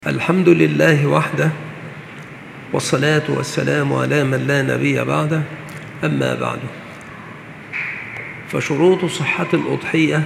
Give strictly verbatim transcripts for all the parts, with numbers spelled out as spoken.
الحمد لله وحده، والصلاة والسلام على من لا نبي بعده. أما بعد، فشروط صحة الأضحية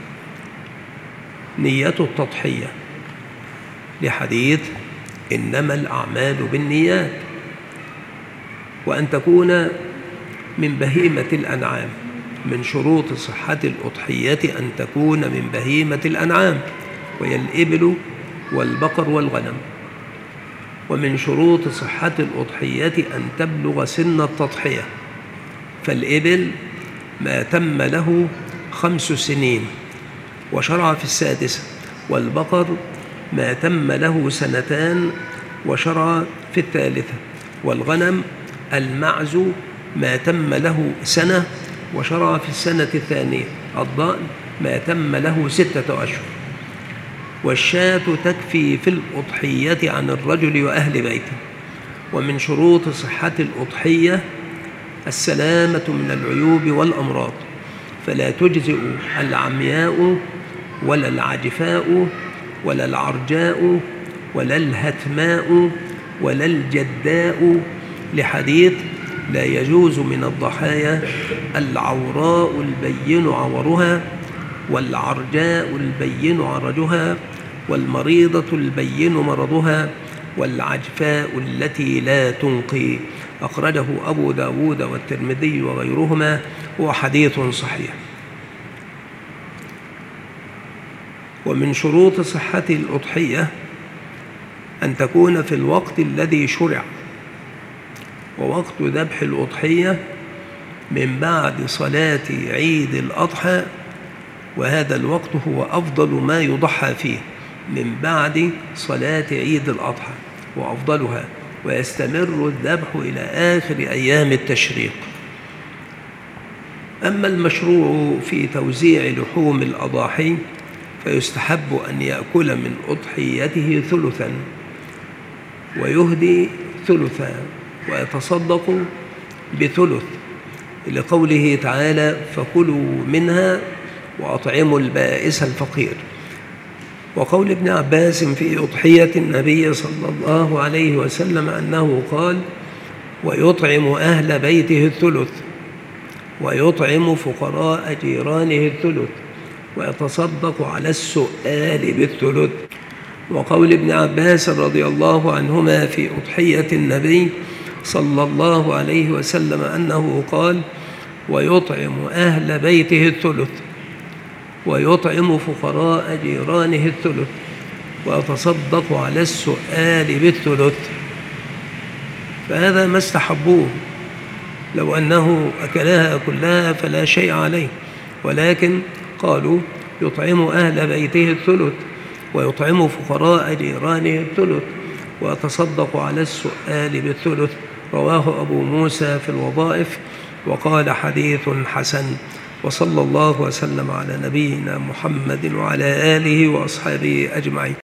نية التضحية، لحديث إنما الأعمال بالنيات، وأن تكون من بهيمة الأنعام. من شروط صحة الأضحية أن تكون من بهيمة الأنعام، وهي الإبل والبقر والغنم. ومن شروط صحة الأضحية أن تبلغ سن التضحية، فالإبل ما تم له خمس سنين وشرع في السادسة، والبقر ما تم له سنتان وشرع في الثالثة، والغنم المعز ما تم له سنة وشرع في السنة الثانية، الضأن ما تم له ستة أشهر. والشاة تكفي في الأضحية عن الرجل وأهل بيته. ومن شروط صحة الأضحية السلامة من العيوب والأمراض، فلا تجزئ العمياء ولا العجفاء ولا العرجاء ولا الهتماء ولا الجداء، لحديث لا يجوز من الضحايا العوراء البين عورها، والعرجاء البين عرجها، والمريضة البين مرضها، والعجفاء التي لا تنقي. أخرجه أبو داود والترمذي وغيرهما، هو حديث صحيح. ومن شروط صحة الأضحية أن تكون في الوقت الذي شرع، ووقت ذبح الأضحية من بعد صلاة عيد الأضحى، وهذا الوقت هو أفضل ما يضحى فيه، من بعد صلاة عيد الأضحى وأفضلها، ويستمر الذبح إلى آخر أيام التشريق. أما المشروع في توزيع لحوم الأضاحي، فيستحب أن يأكل من أضحيته ثلثا ويهدي ثلثا ويتصدق بثلث، لقوله تعالى: فكلوا منها وأطعموا البائس الفقير. وقول ابن عباس في أضحية النبي صلى الله عليه وسلم أنه قال: ويطعم أهل بيته الثلث ويطعم فقراء جيرانه الثلث ويتصدق على السؤال بالثلث. وقول ابن عباس رضي الله عنهما في أضحية النبي صلى الله عليه وسلم أنه قال: ويطعم أهل بيته الثلث ويطعم فقراء جيرانه الثلث ويتصدق على السؤال بالثلث. فهذا ما استحبوه، لو أنه أكلها كلها فلا شيء عليه، ولكن قالوا يطعم أهل بيته الثلث ويطعم فقراء جيرانه الثلث ويتصدق على السؤال بالثلث. رواه أبو موسى في الوظائف وقال: حديث حسن. وصلى الله وسلم على نبينا محمد وعلى آله وأصحابه أجمعين.